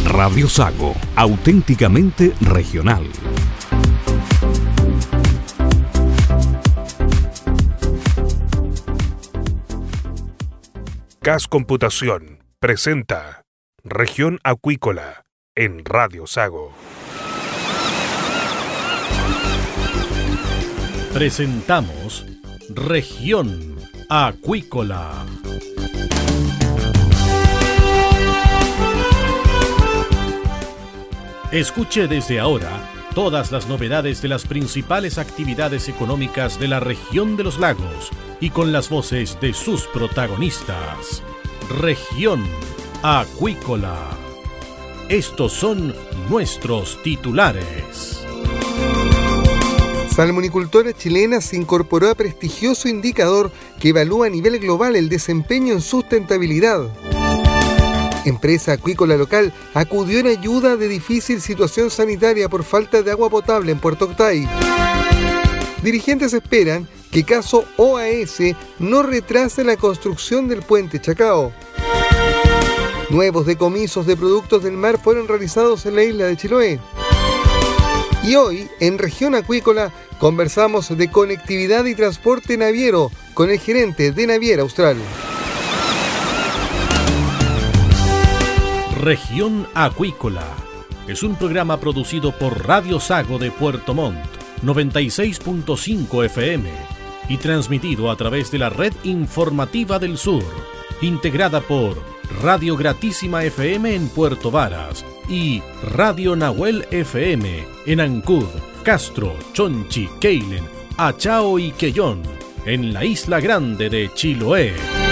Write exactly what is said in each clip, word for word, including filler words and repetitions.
Radio Sago, auténticamente regional. C A S Computación presenta Región Acuícola en Radio Sago. Presentamos Región Acuícola. Escuche desde ahora todas las novedades de las principales actividades económicas de la región de los lagos y con las voces de sus protagonistas. Región Acuícola. Estos son nuestros titulares. Salmonicultora chilena se incorporó a prestigioso indicador que evalúa a nivel global el desempeño en sustentabilidad. Empresa acuícola local acudió en ayuda de difícil situación sanitaria por falta de agua potable en Puerto Octay. Dirigentes esperan que caso O A S no retrase la construcción del puente Chacao. Nuevos decomisos de productos del mar fueron realizados en la isla de Chiloé. Y hoy, en Región Acuícola, conversamos de conectividad y transporte naviero con el gerente de Naviera Austral. Región Acuícola es un programa producido por Radio Sago de Puerto Montt, noventa y seis punto cinco F M, y transmitido a través de la Red Informativa del Sur, integrada por Radio Gratísima F M en Puerto Varas y Radio Nahuel F M en Ancud, Castro, Chonchi, Keilen, Achao y Quellón, en la Isla Grande de Chiloé.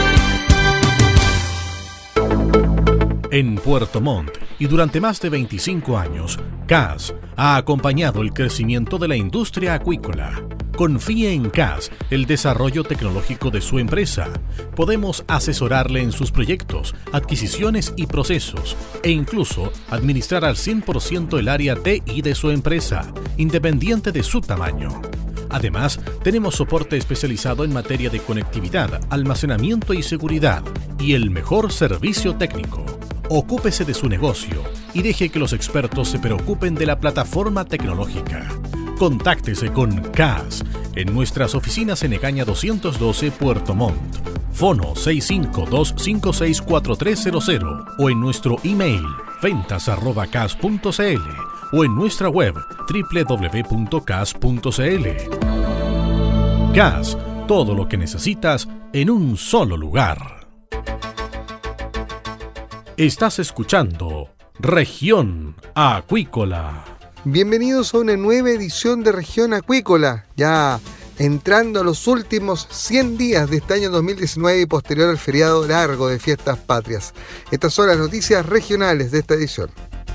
En Puerto Montt y durante más de veinticinco años, C A S ha acompañado el crecimiento de la industria acuícola. Confíe en C A S el desarrollo tecnológico de su empresa. Podemos asesorarle en sus proyectos, adquisiciones y procesos, e incluso administrar al cien por ciento el área T I de su empresa, independiente de su tamaño. Además, tenemos soporte especializado en materia de conectividad, almacenamiento y seguridad, y el mejor servicio técnico. Ocúpese de su negocio y deje que los expertos se preocupen de la plataforma tecnológica. Contáctese con C A S en nuestras oficinas en Egaña doscientos doce, Puerto Montt. Fono seis cinco dos cinco seis cuatro tres cero cero o en nuestro email ventas arroba cas punto cl o en nuestra web doble u doble u doble u punto cas punto cl. C A S, todo lo que necesitas en un solo lugar. Estás escuchando Región Acuícola. Bienvenidos a una nueva edición de Región Acuícola, ya entrando a los últimos cien días de este año dos mil diecinueve y posterior al feriado largo de Fiestas Patrias. Estas son las noticias regionales de esta edición.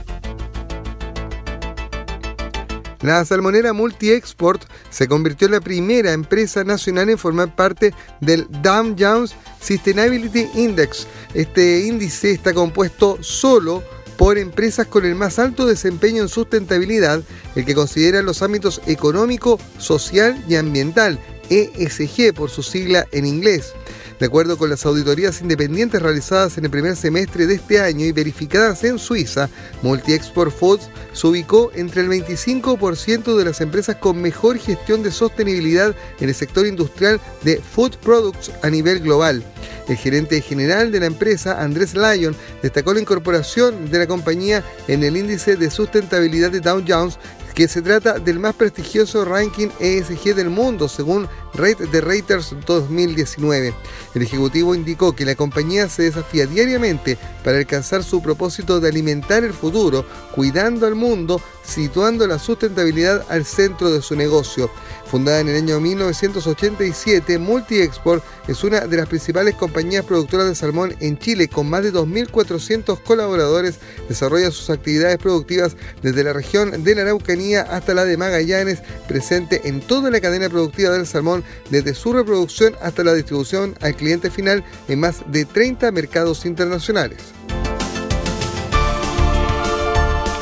La salmonera Multi-Export se convirtió en la primera empresa nacional en formar parte del Dow Jones Sustainability Index. Este índice está compuesto solo por empresas con el más alto desempeño en sustentabilidad, el que considera los ámbitos económico, social y ambiental, E S G por su sigla en inglés. De acuerdo con las auditorías independientes realizadas en el primer semestre de este año y verificadas en Suiza, Multi-Export Foods se ubicó entre el veinticinco por ciento de las empresas con mejor gestión de sostenibilidad en el sector industrial de food products a nivel global. El gerente general de la empresa, Andrés Lyon, destacó la incorporación de la compañía en el índice de sustentabilidad de Dow Jones, que se trata del más prestigioso ranking E S G del mundo, según Rate de Raters dos mil diecinueve. El ejecutivo indicó que la compañía se desafía diariamente para alcanzar su propósito de alimentar el futuro, cuidando al mundo, situando la sustentabilidad al centro de su negocio. Fundada en el año mil novecientos ochenta y siete, Multi-Export es una de las principales compañías productoras de salmón en Chile, con más de dos mil cuatrocientos colaboradores. Desarrolla sus actividades productivas desde la región de la Araucanía hasta la de Magallanes, presente en toda la cadena productiva del salmón, desde su reproducción hasta la distribución al cliente final en más de treinta mercados internacionales.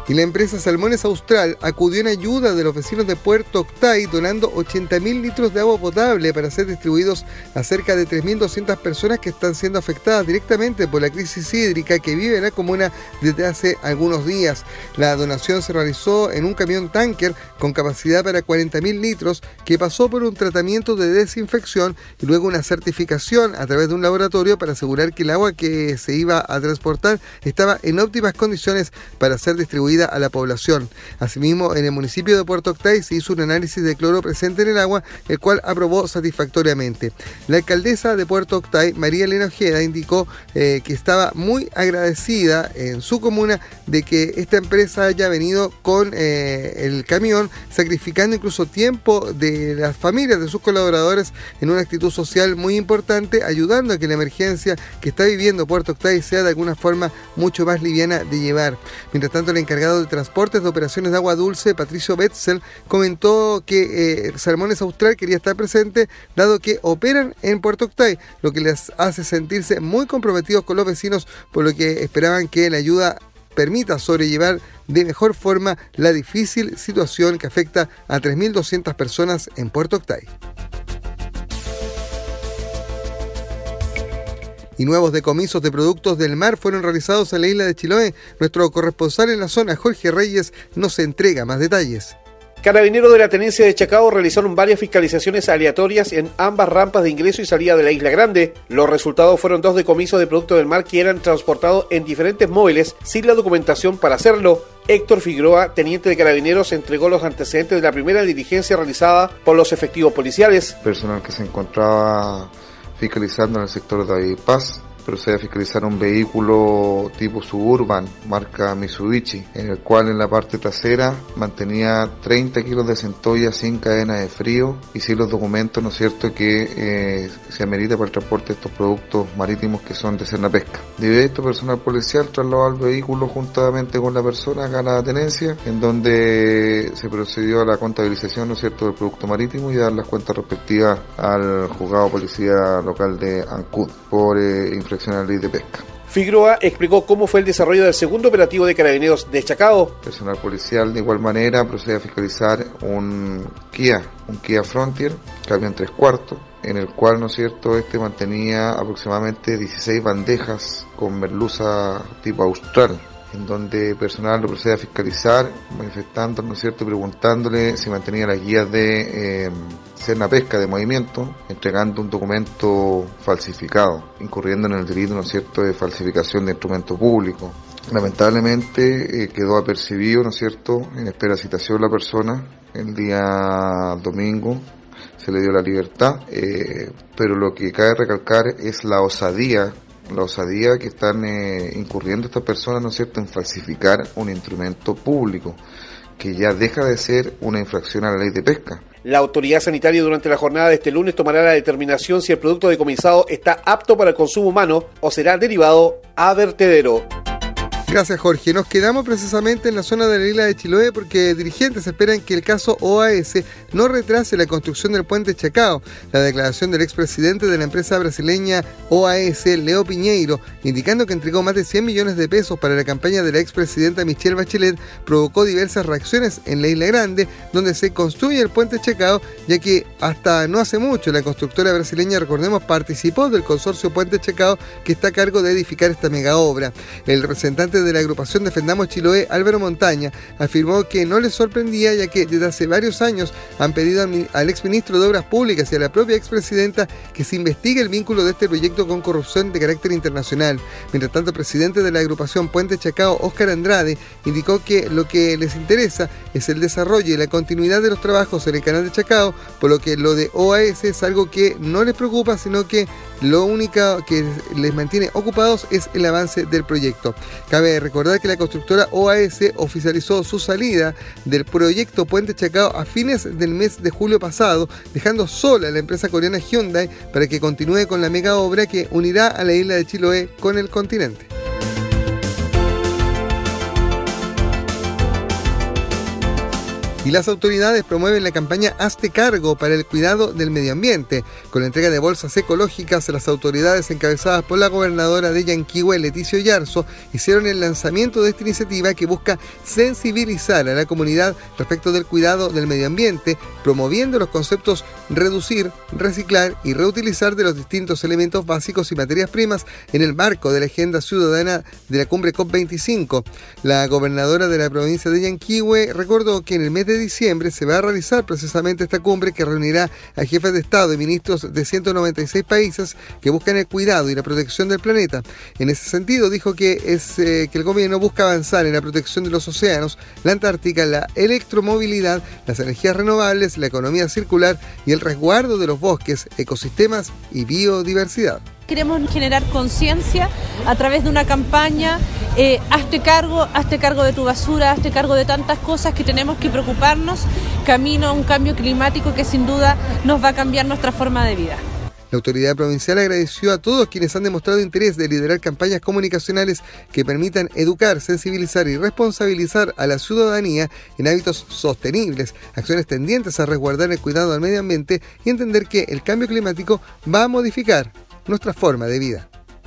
Y la empresa Salmones Austral acudió en ayuda de los vecinos de Puerto Octay, donando ochenta mil litros de agua potable para ser distribuidos a cerca de tres mil doscientas personas que están siendo afectadas directamente por la crisis hídrica que vive en la comuna desde hace algunos días. La donación se realizó en un camión tanker con capacidad para cuarenta mil litros que pasó por un tratamiento de desinfección y luego una certificación a través de un laboratorio para asegurar que el agua que se iba a transportar estaba en óptimas condiciones para ser distribuida a la población. Asimismo, en el municipio de Puerto Octay se hizo un análisis de cloro presente en el agua, el cual aprobó satisfactoriamente. La alcaldesa de Puerto Octay, María Elena Ojeda, indicó eh, que estaba muy agradecida en su comuna de que esta empresa haya venido con eh, el camión, sacrificando incluso tiempo de las familias de sus colaboradores en una actitud social muy importante, ayudando a que la emergencia que está viviendo Puerto Octay sea de alguna forma mucho más liviana de llevar. Mientras tanto, el encargado de transportes de operaciones de agua dulce, Patricio Betzel, comentó que eh, Salmones Austral quería estar presente dado que operan en Puerto Octay, lo que les hace sentirse muy comprometidos con los vecinos, por lo que esperaban que la ayuda permita sobrellevar de mejor forma la difícil situación que afecta a tres mil doscientas personas en Puerto Octay. Y nuevos decomisos de productos del mar fueron realizados en la isla de Chiloé. Nuestro corresponsal en la zona, Jorge Reyes, nos entrega más detalles. Carabineros de la Tenencia de Chacao realizaron varias fiscalizaciones aleatorias en ambas rampas de ingreso y salida de la Isla Grande. Los resultados fueron dos decomisos de productos del mar que eran transportados en diferentes móviles sin la documentación para hacerlo. Héctor Figueroa, teniente de Carabineros, entregó los antecedentes de la primera diligencia realizada por los efectivos policiales. Personal que se encontraba fiscalizando en el sector de David Paz procede a fiscalizar un vehículo tipo Suburban, marca Mitsubishi, en el cual en la parte trasera mantenía treinta kilos de centolla sin cadena de frío y sin los documentos, ¿no es cierto?, que eh, se amerita para el transporte de estos productos marítimos que son de Cernapesca. Debido a esto, personal policial trasladó al vehículo juntamente con la persona acá a la tenencia, en donde se procedió a la contabilización, ¿no es cierto?, del producto marítimo y dar las cuentas respectivas al juzgado de policía local de Ancud por eh, infracción a la ley de pesca. Figueroa explicó cómo fue el desarrollo del segundo operativo de Carabineros de Chacao. Personal policial de igual manera procede a fiscalizar un Kia, un Kia Frontier, camión tres cuartos, en el cual, ¿no es cierto?, este mantenía aproximadamente dieciséis bandejas con merluza tipo austral, en donde personal lo procede a fiscalizar, manifestando, ¿no es cierto?, preguntándole si mantenía las guías de eh, Cernapesca de movimiento, entregando un documento falsificado, incurriendo en el delito, ¿no es cierto?, de falsificación de instrumento público. Lamentablemente eh, quedó apercibido, ¿no es cierto?, en espera de citación la persona. El día domingo se le dio la libertad, eh, pero lo que cabe recalcar es la osadía la osadía que están eh, incurriendo estas personas, ¿no es cierto?, en falsificar un instrumento público, que ya deja de ser una infracción a la ley de pesca. La autoridad sanitaria durante la jornada de este lunes tomará la determinación si el producto decomisado está apto para el consumo humano o será derivado a vertedero. Gracias, Jorge. Nos quedamos precisamente en la zona de la isla de Chiloé porque dirigentes esperan que el caso O A S no retrase la construcción del puente Chacao. La declaración del expresidente de la empresa brasileña O A S, Leo Piñeiro, indicando que entregó más de cien millones de pesos para la campaña de la expresidenta Michelle Bachelet, provocó diversas reacciones en la Isla Grande, donde se construye el puente Chacao, ya que hasta no hace mucho la constructora brasileña, recordemos, participó del consorcio Puente Chacao, que está a cargo de edificar esta mega obra. El representante de la agrupación Defendamos Chiloé, Álvaro Montaña, afirmó que no les sorprendía, ya que desde hace varios años han pedido al exministro de Obras Públicas y a la propia expresidenta que se investigue el vínculo de este proyecto con corrupción de carácter internacional. Mientras tanto, el presidente de la agrupación Puente Chacao, Óscar Andrade, indicó que lo que les interesa es el desarrollo y la continuidad de los trabajos en el canal de Chacao, por lo que lo de O A S es algo que no les preocupa, sino que lo único que les mantiene ocupados es el avance del proyecto. Cabe recordar que la constructora O A S oficializó su salida del proyecto Puente Chacao a fines del mes de julio pasado, dejando sola a la empresa coreana Hyundai para que continúe con la mega obra que unirá a la isla de Chiloé con el continente. Y las autoridades promueven la campaña Hazte Cargo para el cuidado del medio ambiente. Con la entrega de bolsas ecológicas, las autoridades encabezadas por la gobernadora de Yanquihue, Leticia Oyarzo, hicieron el lanzamiento de esta iniciativa que busca sensibilizar a la comunidad respecto del cuidado del medio ambiente, promoviendo los conceptos reducir, reciclar y reutilizar de los distintos elementos básicos y materias primas en el marco de la agenda ciudadana de la cumbre COP veinticinco. La gobernadora de la provincia de Yanquihue recordó que en el mes de diciembre se va a realizar precisamente esta cumbre que reunirá a jefes de Estado y ministros de ciento noventa y seis países que buscan el cuidado y la protección del planeta. En ese sentido, dijo que, es, eh, que el gobierno busca avanzar en la protección de los océanos, la Antártica, la electromovilidad, las energías renovables, la economía circular y el resguardo de los bosques, ecosistemas y biodiversidad. Queremos generar conciencia a través de una campaña, eh, hazte cargo, hazte cargo de tu basura, hazte cargo de tantas cosas que tenemos que preocuparnos, camino a un cambio climático que sin duda nos va a cambiar nuestra forma de vida. La autoridad provincial agradeció a todos quienes han demostrado interés de liderar campañas comunicacionales que permitan educar, sensibilizar y responsabilizar a la ciudadanía en hábitos sostenibles, acciones tendientes a resguardar el cuidado al medio ambiente y entender que el cambio climático va a modificar nuestra forma de vida.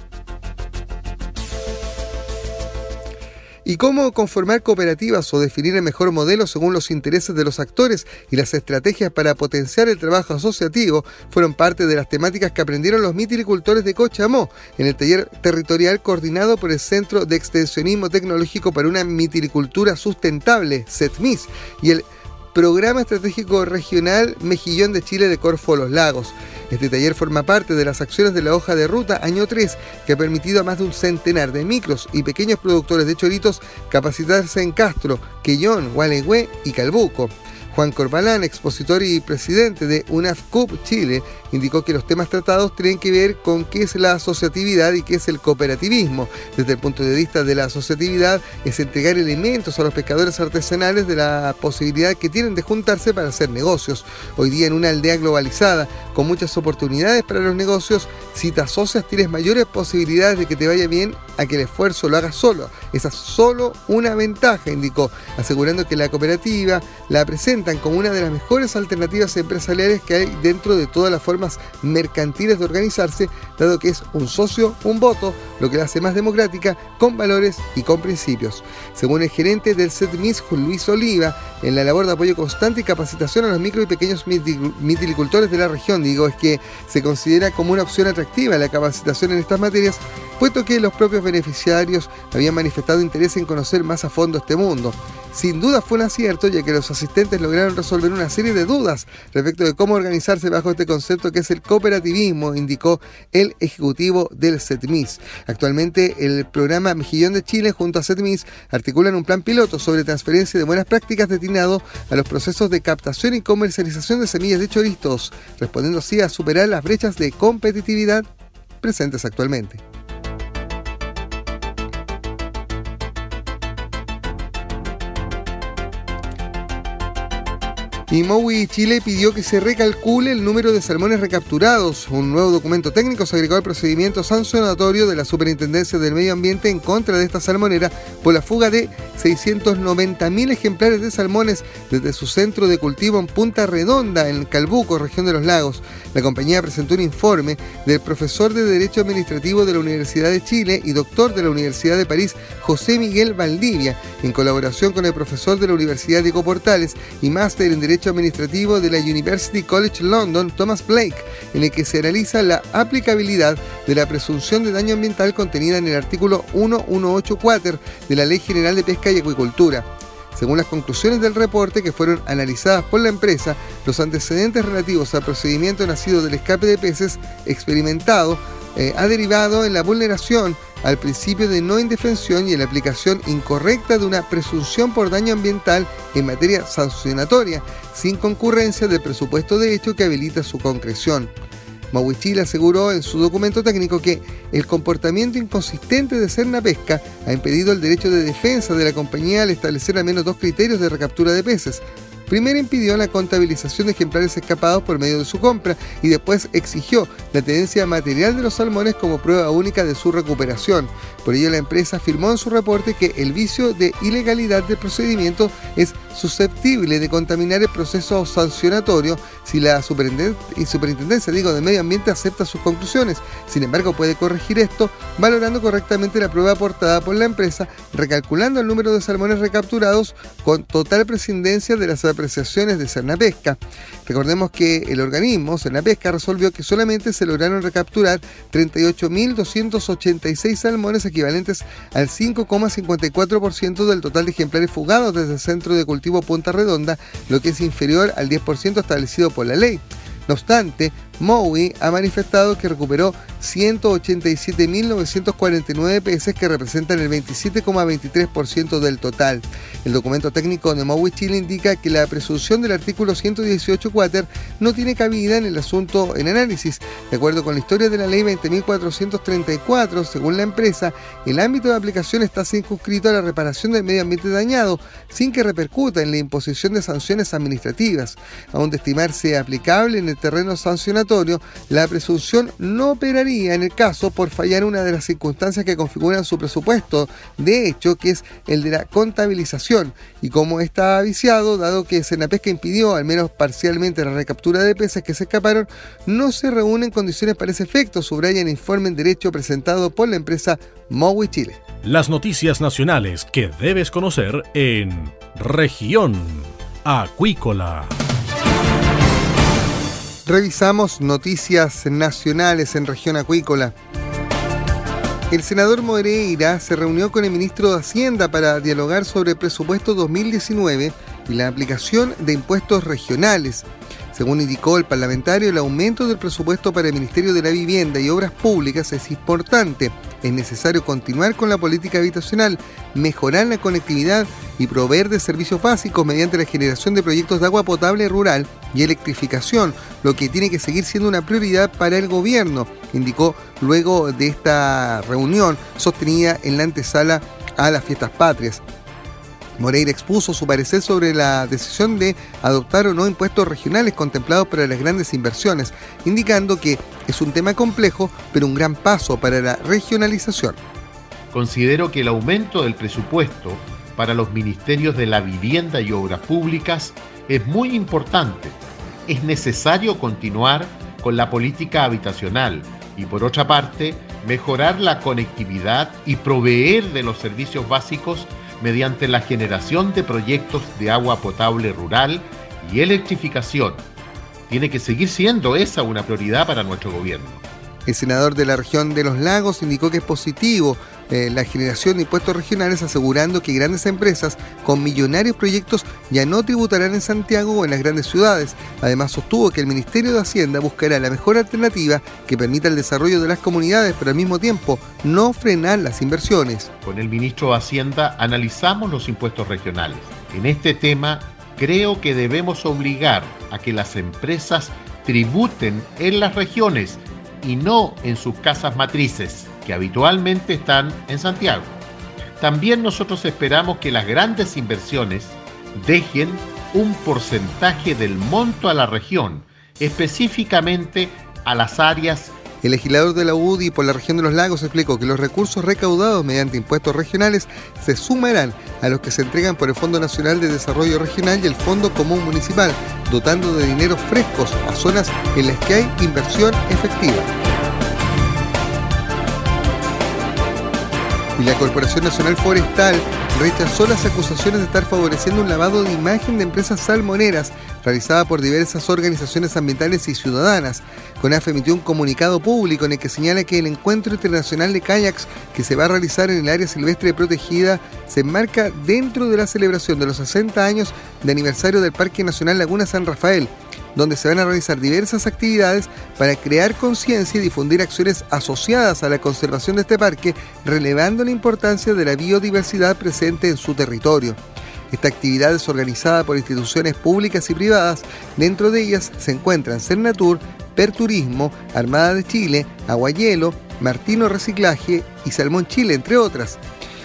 Y cómo conformar cooperativas o definir el mejor modelo según los intereses de los actores y las estrategias para potenciar el trabajo asociativo fueron parte de las temáticas que aprendieron los mitilicultores de Cochamó en el taller territorial coordinado por el Centro de Extensionismo Tecnológico para una Mitilicultura Sustentable, CETMIS, y el Programa Estratégico Regional Mejillón de Chile de Corfo Los Lagos. Este taller forma parte de las acciones de la hoja de ruta año tres, que ha permitido a más de un centenar de micros y pequeños productores de choritos capacitarse en Castro, Quellón, Gualeguay y Calbuco. Juan Corbalán, expositor y presidente de UNAFCUP Chile, indicó que los temas tratados tienen que ver con qué es la asociatividad y qué es el cooperativismo. Desde el punto de vista de la asociatividad, es entregar elementos a los pescadores artesanales de la posibilidad que tienen de juntarse para hacer negocios. Hoy día, en una aldea globalizada, con muchas oportunidades para los negocios, si te asocias tienes mayores posibilidades de que te vaya bien a que el esfuerzo lo hagas solo. Esa es solo una ventaja, indicó, asegurando que la cooperativa la presenta como una de las mejores alternativas empresariales que hay dentro de todas las formas mercantiles de organizarse, dado que es un socio, un voto, lo que la hace más democrática, con valores y con principios. Según el gerente del CETMIS, Luis Oliva, en la labor de apoyo constante y capacitación a los micro y pequeños mitilicultores de la región, digo, es que se considera como una opción atractiva la capacitación en estas materias, puesto que los propios beneficiarios habían manifestado interés en conocer más a fondo este mundo. Sin duda fue un acierto, ya que los asistentes lograron resolver una serie de dudas respecto de cómo organizarse bajo este concepto que es el cooperativismo, indicó el ejecutivo del CETMIS. Actualmente, el programa Mejillón de Chile junto a CETMIS articulan un plan piloto sobre transferencia de buenas prácticas destinado a los procesos de captación y comercialización de semillas de chorizos, respondiendo así a superar las brechas de competitividad presentes actualmente. Y Mowi Chile pidió que se recalcule el número de salmones recapturados. Un nuevo documento técnico se agregó al procedimiento sancionatorio de la Superintendencia del Medio Ambiente en contra de esta salmonera por la fuga de seiscientos noventa mil ejemplares de salmones desde su centro de cultivo en Punta Redonda, en Calbuco, región de los Lagos. La compañía presentó un informe del profesor de Derecho Administrativo de la Universidad de Chile y doctor de la Universidad de París, José Miguel Valdivia, en colaboración con el profesor de la Universidad de Coportales y máster en Derecho Administrativo de la University College London, Thomas Blake, en el que se analiza la aplicabilidad de la presunción de daño ambiental contenida en el artículo mil ciento ochenta y cuatro de la Ley General de Pesca y Acuicultura. Según las conclusiones del reporte, que fueron analizadas por la empresa, los antecedentes relativos al procedimiento nacido del escape de peces experimentado eh, ha derivado en la vulneración al principio de no indefensión y en la aplicación incorrecta de una presunción por daño ambiental en materia sancionatoria, sin concurrencia del presupuesto de hecho que habilita su concreción. Mowi Chile aseguró en su documento técnico que el comportamiento inconsistente de Cernapesca ha impedido el derecho de defensa de la compañía al establecer al menos dos criterios de recaptura de peces. primero impidió la contabilización de ejemplares escapados por medio de su compra y después exigió la tenencia material de los salmones como prueba única de su recuperación. Por ello, la empresa afirmó en su reporte que el vicio de ilegalidad del procedimiento es susceptible de contaminar el proceso sancionatorio si la superintendencia digo, de Medio Ambiente acepta sus conclusiones. Sin embargo, puede corregir esto valorando correctamente la prueba aportada por la empresa, recalculando el número de salmones recapturados con total prescindencia de las apreciaciones de Cernapesca. Recordemos que el organismo, Cernapesca, resolvió que solamente se lograron recapturar treinta y ocho mil doscientos ochenta y seis salmones, equivalentes al cinco coma cincuenta y cuatro por ciento del total de ejemplares fugados desde el centro de cultivo Punta Redonda, lo que es inferior al diez por ciento establecido por la ley. No obstante, Mowi ha manifestado que recuperó ciento ochenta y siete mil novecientos cuarenta y nueve peces, que representan el veintisiete coma veintitrés por ciento del total. El documento técnico de Mowi Chile indica que la presunción del artículo ciento dieciocho cuater no tiene cabida en el asunto en análisis. De acuerdo con la historia de la ley veinte mil cuatrocientos treinta y cuatro, según la empresa, el ámbito de aplicación está circunscrito a la reparación del medio ambiente dañado, sin que repercuta en la imposición de sanciones administrativas. Aún de estimarse aplicable en el terreno sancionatorio, la presunción no operaría en el caso por fallar una de las circunstancias que configuran su presupuesto, de hecho, que es el de la contabilización, y como está viciado, dado que Cernapesca impidió al menos parcialmente la recaptura de peces que se escaparon, no se reúnen condiciones para ese efecto, subraya el informe en derecho presentado por la empresa Mowi Chile. Las noticias nacionales que debes conocer en Región Acuícola. Revisamos noticias nacionales en Región Acuícola. El senador Moreira se reunió con el ministro de Hacienda para dialogar sobre el presupuesto dos mil diecinueve y la aplicación de impuestos regionales. Según indicó el parlamentario, el aumento del presupuesto para el Ministerio de la Vivienda y Obras Públicas es importante. Es necesario continuar con la política habitacional, mejorar la conectividad y proveer de servicios básicos mediante la generación de proyectos de agua potable rural y electrificación, lo que tiene que seguir siendo una prioridad para el gobierno, indicó luego de esta reunión sostenida en la antesala a las fiestas patrias. Moreira expuso su parecer sobre la decisión de adoptar o no impuestos regionales contemplados para las grandes inversiones, indicando que es un tema complejo, pero un gran paso para la regionalización. Considero que el aumento del presupuesto para los ministerios de la Vivienda y Obras Públicas es muy importante. Es necesario continuar con la política habitacional y, por otra parte, mejorar la conectividad y proveer de los servicios básicos mediante la generación de proyectos de agua potable rural y electrificación. Tiene que seguir siendo esa una prioridad para nuestro gobierno. El senador de la región de los lagos indicó que es positivo eh, la generación de impuestos regionales, asegurando que grandes empresas con millonarios proyectos ya no tributarán en Santiago o en las grandes ciudades. Además, sostuvo que el Ministerio de Hacienda buscará la mejor alternativa que permita el desarrollo de las comunidades, pero al mismo tiempo no frenar las inversiones. Con el ministro de Hacienda analizamos los impuestos regionales. En este tema, creo que debemos obligar a que las empresas tributen en las regiones y no en sus casas matrices, que habitualmente están en Santiago. También nosotros esperamos que las grandes inversiones dejen un porcentaje del monto a la región, específicamente a las áreas. El legislador de la U D I por la región de los lagos explicó que los recursos recaudados mediante impuestos regionales se sumarán a los que se entregan por el Fondo Nacional de Desarrollo Regional y el Fondo Común Municipal, dotando de dinero frescos a zonas en las que hay inversión efectiva. Y la Corporación Nacional Forestal rechazó las acusaciones de estar favoreciendo un lavado de imagen de empresas salmoneras realizada por diversas organizaciones ambientales y ciudadanas. CONAF emitió un comunicado público en el que señala que el encuentro internacional de kayaks que se va a realizar en el área silvestre protegida se enmarca dentro de la celebración de los sesenta años de aniversario del Parque Nacional Laguna San Rafael, donde se van a realizar diversas actividades para crear conciencia y difundir acciones asociadas a la conservación de este parque, relevando la importancia de la biodiversidad presente en su territorio. Esta actividad es organizada por instituciones públicas y privadas. Dentro de ellas se encuentran Cernatur, Perturismo, Armada de Chile, Aguayelo, Martino Reciclaje y Salmón Chile, entre otras.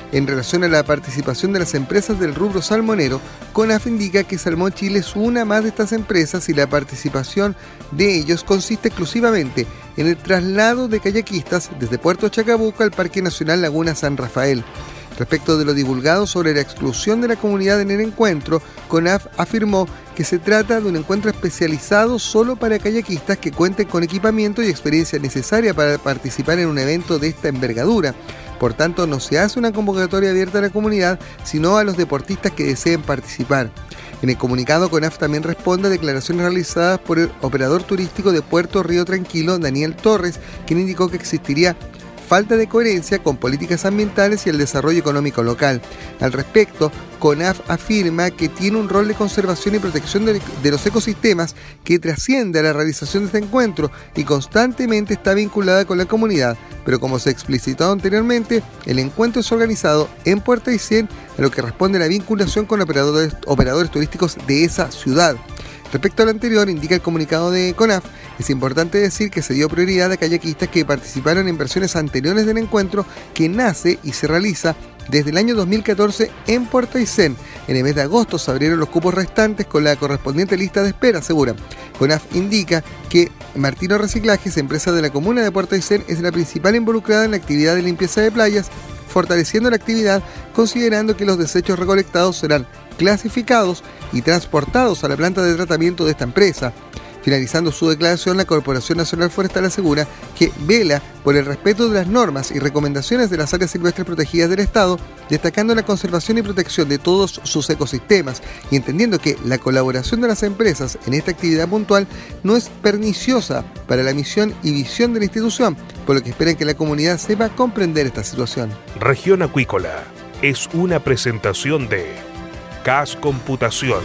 En relación a la participación de las empresas del rubro salmonero, CONAF indica que Salmón Chile es una más de estas empresas y la participación de ellos consiste exclusivamente en el traslado de kayakistas desde Puerto Chacabuco al Parque Nacional Laguna San Rafael. Respecto de lo divulgado sobre la exclusión de la comunidad en el encuentro, CONAF afirmó que se trata de un encuentro especializado solo para kayakistas que cuenten con equipamiento y experiencia necesaria para participar en un evento de esta envergadura. Por tanto, no se hace una convocatoria abierta a la comunidad, sino a los deportistas que deseen participar. En el comunicado, CONAF también responde a declaraciones realizadas por el operador turístico de Puerto Río Tranquilo, Daniel Torres, quien indicó que existiría falta de coherencia con políticas ambientales y el desarrollo económico local. Al respecto, CONAF afirma que tiene un rol de conservación y protección de, de los ecosistemas que trasciende a la realización de este encuentro y constantemente está vinculada con la comunidad, pero como se explicitó anteriormente, el encuentro es organizado en Puerto Aysén, a lo que responde la vinculación con operadores, operadores turísticos de esa ciudad. Respecto a lo anterior, indica el comunicado de CONAF, es importante decir que se dio prioridad a kayakistas que participaron en versiones anteriores del encuentro que nace y se realiza desde el año dos mil catorce en Puerto Aysén. En el mes de agosto se abrieron los cupos restantes con la correspondiente lista de espera, asegura. CONAF indica que Martino Reciclajes, empresa de la comuna de Puerto Aysén, es la principal involucrada en la actividad de limpieza de playas, fortaleciendo la actividad considerando que los desechos recolectados serán clasificados y transportados a la planta de tratamiento de esta empresa. Finalizando su declaración, la Corporación Nacional Forestal asegura que vela por el respeto de las normas y recomendaciones de las áreas silvestres protegidas del Estado, destacando la conservación y protección de todos sus ecosistemas y entendiendo que la colaboración de las empresas en esta actividad puntual no es perniciosa para la misión y visión de la institución, por lo que esperan que la comunidad sepa comprender esta situación. Región Acuícola es una presentación de C A S Computación.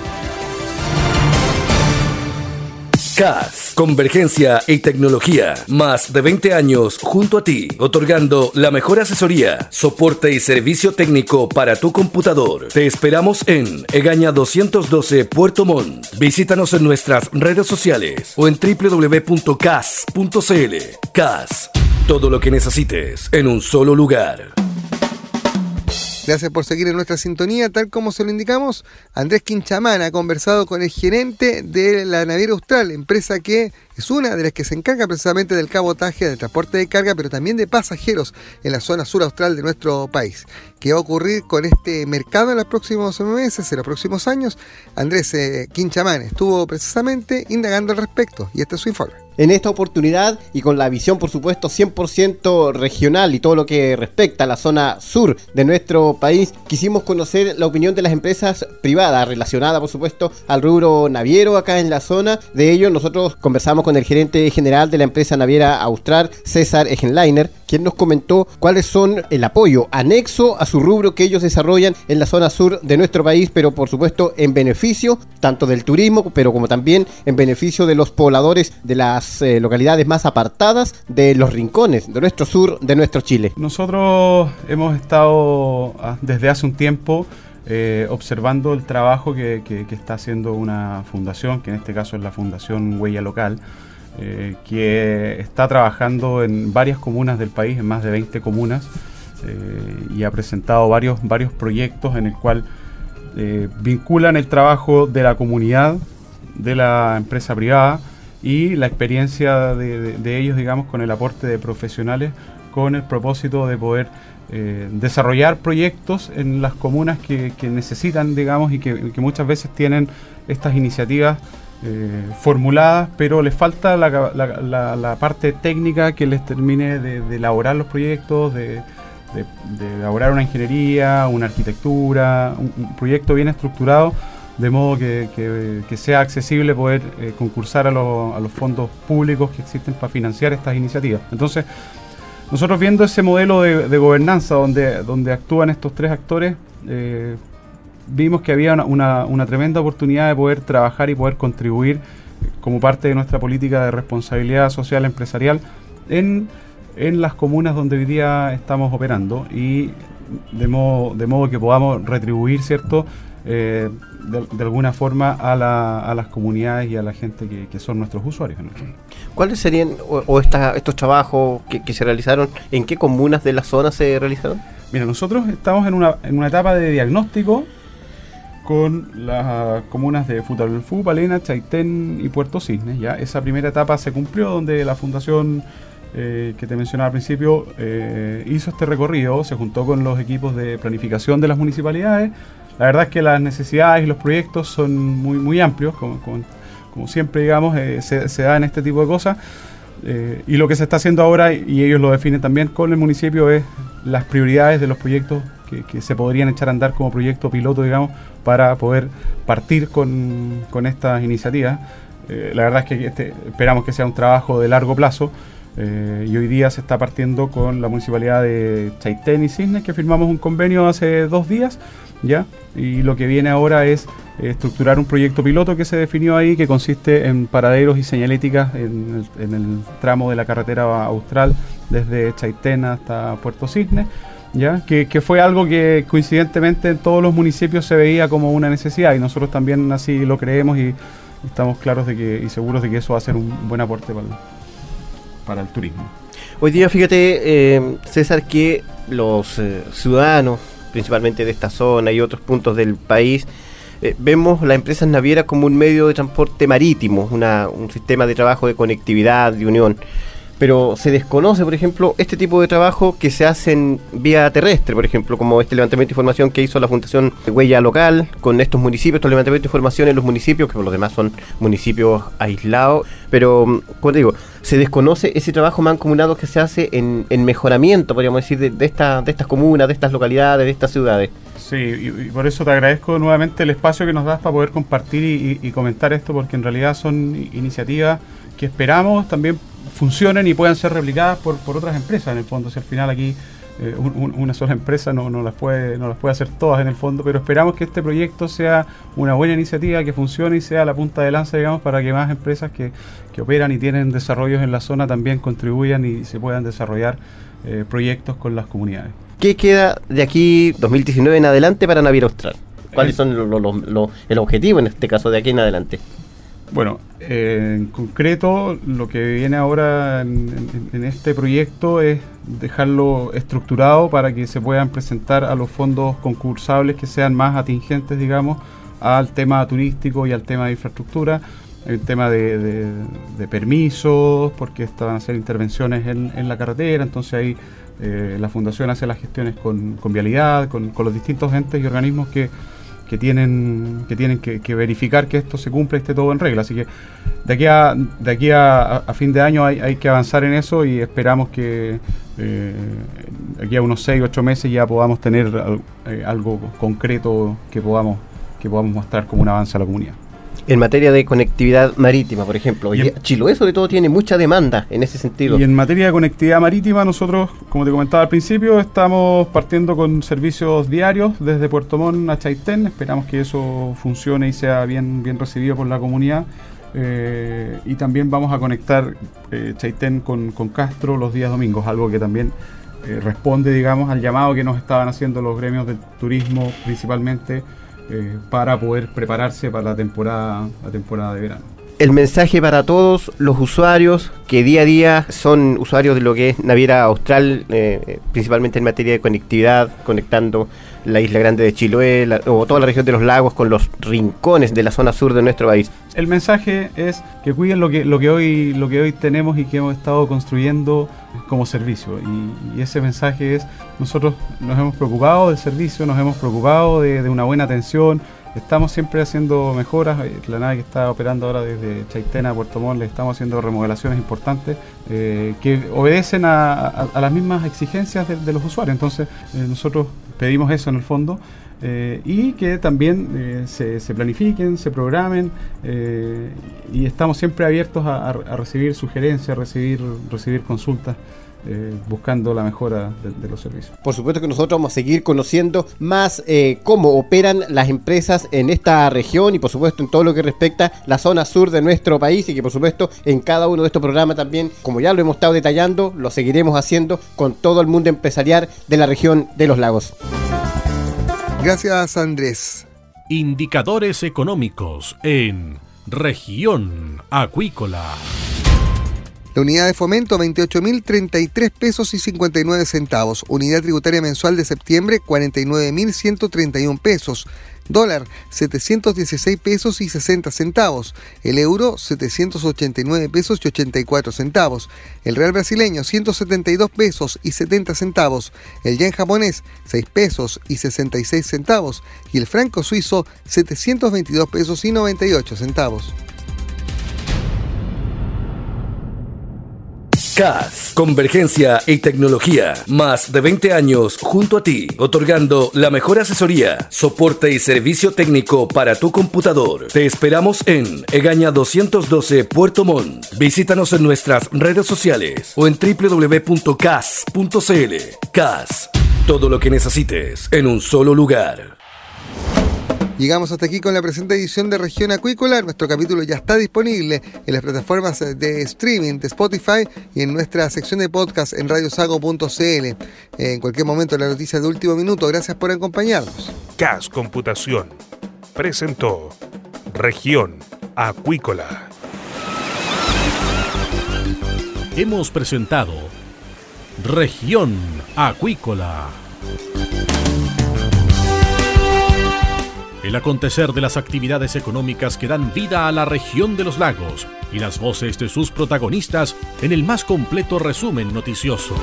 C A S, Convergencia y Tecnología. Más de veinte años junto a ti, otorgando la mejor asesoría, soporte y servicio técnico para tu computador. Te esperamos en Egaña doscientos doce, Puerto Montt. Visítanos en nuestras redes sociales o en doble u doble u doble u punto cas punto c l. C A S, todo lo que necesites en un solo lugar. Gracias por seguir en nuestra sintonía. Tal como se lo indicamos, Andrés Quinchaman ha conversado con el gerente de la Naviera Austral, empresa que es una de las que se encarga precisamente del cabotaje, del transporte de carga, pero también de pasajeros en la zona sur austral de nuestro país. ¿Qué va a ocurrir con este mercado en los próximos meses, en los próximos años? Andrés eh, Quinchaman estuvo precisamente indagando al respecto y este es su informe. En esta oportunidad y con la visión, por supuesto, cien por ciento regional y todo lo que respecta a la zona sur de nuestro país, quisimos conocer la opinión de las empresas privadas relacionadas, por supuesto, al rubro naviero acá en la zona. De ello, nosotros conversamos con el gerente general de la empresa naviera Austral, César Egenleiner, quien nos comentó cuáles son el apoyo anexo a su rubro que ellos desarrollan en la zona sur de nuestro país, pero por supuesto en beneficio tanto del turismo, pero como también en beneficio de los pobladores de las eh, localidades más apartadas de los rincones de nuestro sur, de nuestro Chile. Nosotros hemos estado desde hace un tiempo eh, observando el trabajo que, que, que está haciendo una fundación, que en este caso es la Fundación Huella Local, Eh, que está trabajando en varias comunas del país, en más de veinte comunas, eh, y ha presentado varios, varios proyectos en el cual eh, vinculan el trabajo de la comunidad, de la empresa privada y la experiencia de, de, de ellos, digamos, con el aporte de profesionales, con el propósito de poder eh, desarrollar proyectos en las comunas que, que necesitan, digamos, y que, que muchas veces tienen estas iniciativas Eh, formuladas, pero les falta la, la, la, la parte técnica que les termine de, de elaborar los proyectos, de, de, de elaborar una ingeniería, una arquitectura, un, un proyecto bien estructurado, de modo que, que, que sea accesible poder eh, concursar a, lo, a los fondos públicos que existen para financiar estas iniciativas. Entonces, nosotros viendo ese modelo de, de gobernanza donde, donde actúan estos tres actores, eh, vimos que había una, una, una tremenda oportunidad de poder trabajar y poder contribuir como parte de nuestra política de responsabilidad social empresarial en, en las comunas donde hoy día estamos operando y de modo, de modo que podamos retribuir, ¿cierto?, eh, de, de alguna forma a, la, a las comunidades y a la gente que, que son nuestros usuarios. ¿Cuáles serían o, o esta, estos trabajos que, que se realizaron, en qué comunas de la zona se realizaron? Mira, nosotros estamos en una, en una etapa de diagnóstico con las comunas de Futaleufú, Palena, Chaitén y Puerto Cisnes. Ya esa primera etapa se cumplió, donde la fundación eh, que te mencionaba al principio eh, hizo este recorrido, se juntó con los equipos de planificación de las municipalidades. La verdad es que las necesidades y los proyectos son muy, muy amplios, como, como, como siempre, digamos, eh, se, se da en este tipo de cosas. Eh, y lo que se está haciendo ahora, y ellos lo definen también con el municipio, es las prioridades de los proyectos que, que se podrían echar a andar como proyecto piloto, digamos, para poder partir con, con estas iniciativas. Eh, la verdad es que este, esperamos que sea un trabajo de largo plazo, eh, y hoy día se está partiendo con la municipalidad de Chaitén y Cisnes, que firmamos un convenio hace dos días, ¿ya? Y lo que viene ahora es eh, estructurar un proyecto piloto que se definió ahí, que consiste en paraderos y señaléticas en el, en el tramo de la carretera austral desde Chaitén hasta Puerto Cisnes, ¿ya? Que, que fue algo que coincidentemente en todos los municipios se veía como una necesidad, y nosotros también así lo creemos, y estamos claros de que y seguros de que eso va a ser un buen aporte para el, para el turismo. Hoy día, fíjate, eh, César, que los eh, ciudadanos, principalmente de esta zona y otros puntos del país, eh, vemos las empresas navieras como un medio de transporte marítimo, una, un sistema de trabajo de conectividad, de unión. Pero se desconoce, por ejemplo, este tipo de trabajo que se hace en vía terrestre, por ejemplo, como este levantamiento de información que hizo la Fundación Huella Local con estos municipios, estos levantamientos de información en los municipios, que por lo demás son municipios aislados. Pero, como te digo, se desconoce ese trabajo mancomunado que se hace en, en mejoramiento, podríamos decir, de, de, esta, de estas comunas, de estas localidades, de estas ciudades. Sí, y, y por eso te agradezco nuevamente el espacio que nos das para poder compartir y, y, y comentar esto, porque en realidad son iniciativas que esperamos también funcionen y puedan ser replicadas por, por otras empresas, en el fondo. Si al final aquí eh, un, un, una sola empresa no, no las puede no las puede hacer todas, en el fondo, pero esperamos que este proyecto sea una buena iniciativa, que funcione y sea la punta de lanza, digamos, para que más empresas que, que operan y tienen desarrollos en la zona también contribuyan y se puedan desarrollar eh, proyectos con las comunidades. ¿Qué queda de aquí dos mil diecinueve en adelante para Naviera Austral? ¿Cuáles son lo, lo, lo, lo, el objetivo en este caso de aquí en adelante? Bueno, eh, en concreto, lo que viene ahora en, en, en este proyecto es dejarlo estructurado para que se puedan presentar a los fondos concursables que sean más atingentes, digamos, al tema turístico y al tema de infraestructura, el tema de, de, de permisos, porque estas van a ser intervenciones en, en la carretera, entonces ahí eh, la Fundación hace las gestiones con, con Vialidad, con, con los distintos entes y organismos que que tienen que tienen que, que verificar que esto se cumple, esté todo en regla. Así que de aquí a de aquí a, a fin de año hay, hay que avanzar en eso, y esperamos que eh, aquí a unos seis ocho meses ya podamos tener eh, algo concreto que podamos que podamos mostrar como un avance a la comunidad. En materia de conectividad marítima, por ejemplo, en, Chiloé sobre todo tiene mucha demanda en ese sentido. Y en materia de conectividad marítima, nosotros, como te comentaba al principio, estamos partiendo con servicios diarios desde Puerto Montt a Chaitén. Esperamos que eso funcione y sea bien, bien recibido por la comunidad. Eh, y también vamos a conectar eh, Chaitén con, con Castro los días domingos, algo que también eh, responde, digamos, al llamado que nos estaban haciendo los gremios del turismo principalmente, Eh, para poder prepararse para la temporada la temporada de verano. El mensaje para todos los usuarios que día a día son usuarios de lo que es Naviera Austral, eh, principalmente en materia de conectividad, conectando la Isla Grande de Chiloé la, o toda la región de los lagos con los rincones de la zona sur de nuestro país. El mensaje es que cuiden lo que lo que hoy lo que hoy tenemos y que hemos estado construyendo como servicio, y, y ese mensaje es: nosotros nos hemos preocupado del servicio, nos hemos preocupado de, de una buena atención. Estamos siempre haciendo mejoras. La nave que está operando ahora desde Chaitén a Puerto Montt, le estamos haciendo remodelaciones importantes eh, que obedecen a, a, a las mismas exigencias de, de los usuarios. Entonces eh, nosotros pedimos eso en el fondo, eh, y que también eh, se, se planifiquen, se programen, eh, y estamos siempre abiertos a, a recibir sugerencias, a recibir, recibir consultas. Eh, buscando la mejora de, de los servicios. Por supuesto que nosotros vamos a seguir conociendo más eh, cómo operan las empresas en esta región, y por supuesto en todo lo que respecta a la zona sur de nuestro país, y que por supuesto en cada uno de estos programas también, como ya lo hemos estado detallando, lo seguiremos haciendo con todo el mundo empresarial de la región de los lagos. Gracias, Andrés. Indicadores económicos en Región Acuícola. La unidad de fomento veintiocho mil treinta y tres pesos y cincuenta y nueve centavos. Unidad tributaria mensual de septiembre cuarenta y nueve mil ciento treinta y uno pesos. Dólar setecientos dieciséis pesos y sesenta centavos. El euro setecientos ochenta y nueve pesos y ochenta y cuatro centavos. El real brasileño ciento setenta y dos pesos y setenta centavos. El yen japonés seis pesos y sesenta y seis centavos. Y el franco suizo setecientos veintidós pesos y noventa y ocho centavos. C A S, Convergencia y Tecnología. Más de veinte años junto a ti, otorgando la mejor asesoría, soporte y servicio técnico para tu computador. Te esperamos en Egaña doscientos doce, Puerto Montt. Visítanos en nuestras redes sociales o en doble u doble u doble u punto cas punto c l. C A S, todo lo que necesites en un solo lugar. Llegamos hasta aquí con la presente edición de Región Acuícola. Nuestro capítulo ya está disponible en las plataformas de streaming de Spotify y en nuestra sección de podcast en radiosago punto c l. En cualquier momento la noticia de último minuto. Gracias por acompañarnos. C A S Computación presentó Región Acuícola. Hemos presentado Región Acuícola. El acontecer de las actividades económicas que dan vida a la región de los lagos y las voces de sus protagonistas en el más completo resumen noticioso.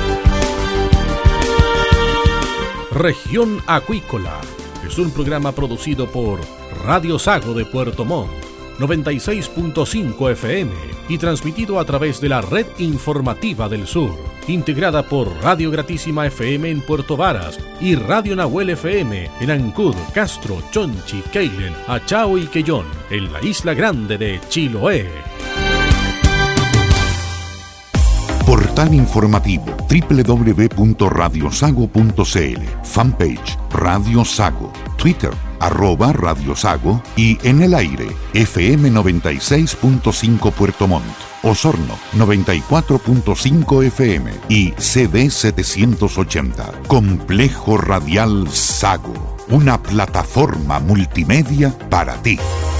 Región Acuícola es un programa producido por Radio Sago de Puerto Montt, noventa y seis punto cinco F M y transmitido a través de la Red Informativa del Sur, integrada por Radio Gratísima F M en Puerto Varas y Radio Nahuel F M en Ancud, Castro, Chonchi, Keilen, Achao y Quellón, en la Isla Grande de Chiloé. Portal informativo doble u doble u doble u punto radio sago punto c l, fanpage Radio Sago, Twitter arroba Radio Sago y en el aire F M noventa y seis punto cinco Puerto Montt, Osorno noventa y cuatro punto cinco F M y C D setecientos ochenta. Complejo Radial Sago, una plataforma multimedia para ti.